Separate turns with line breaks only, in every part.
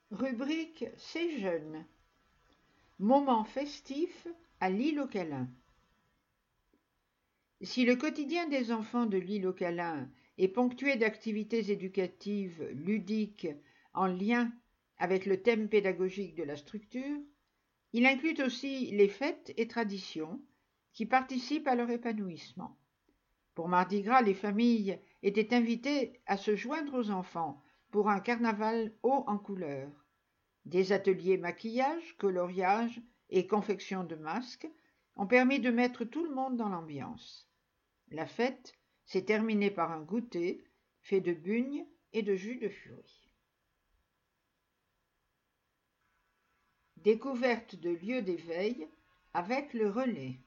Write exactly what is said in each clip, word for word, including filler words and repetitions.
Rubrique C'est jeune. Moment festif à l'île aux câlins. Si le quotidien des enfants de l'île aux câlins est ponctué d'activités éducatives ludiques en lien avec le thème pédagogique de la structure, il inclut aussi les fêtes et traditions qui participent à leur épanouissement. Pour Mardi Gras, les familles étaient invitées à se joindre aux enfants pour un carnaval haut en couleurs. Des ateliers maquillage, coloriage et confection de masques ont permis de mettre tout le monde dans l'ambiance. La fête s'est terminée par un goûter fait de bugnes et de jus de fruits. Découverte de lieux d'éveil avec le relais.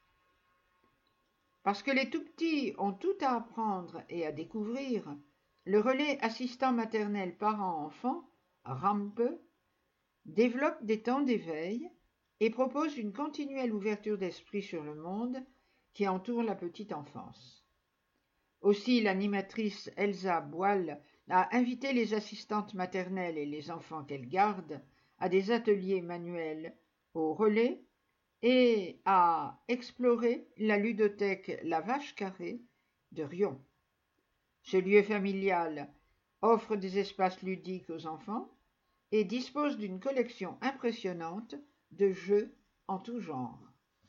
Parce que les tout-petits ont tout à apprendre et à découvrir, le relais assistant maternel parents-enfants, RAMPE, développe des temps d'éveil et propose une continuelle ouverture d'esprit sur le monde qui entoure la petite enfance. Aussi, l'animatrice Elsa Boile a invité les assistantes maternelles et les enfants qu'elle garde à des ateliers manuels au relais et à explorer la ludothèque La Vache Carrée de Riom. Ce lieu familial offre des espaces ludiques aux enfants et dispose d'une collection impressionnante de jeux en tout genre.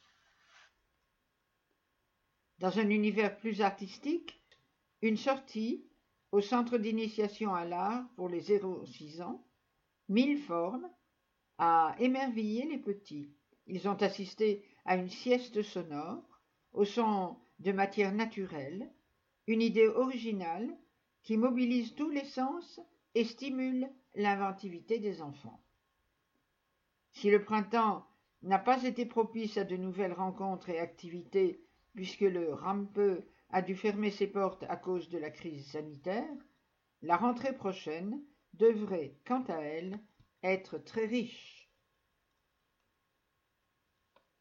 Dans un univers plus artistique, une sortie au centre d'initiation à l'art pour les zéro six ans, Mille formes, a émerveillé les petits. Ils ont assisté à une sieste sonore, au son de matière naturelle, une idée originale qui mobilise tous les sens et stimule l'inventivité des enfants. Si le printemps n'a pas été propice à de nouvelles rencontres et activités, puisque le RAMPE a dû fermer ses portes à cause de la crise sanitaire, la rentrée prochaine devrait, quant à elle, être très riche.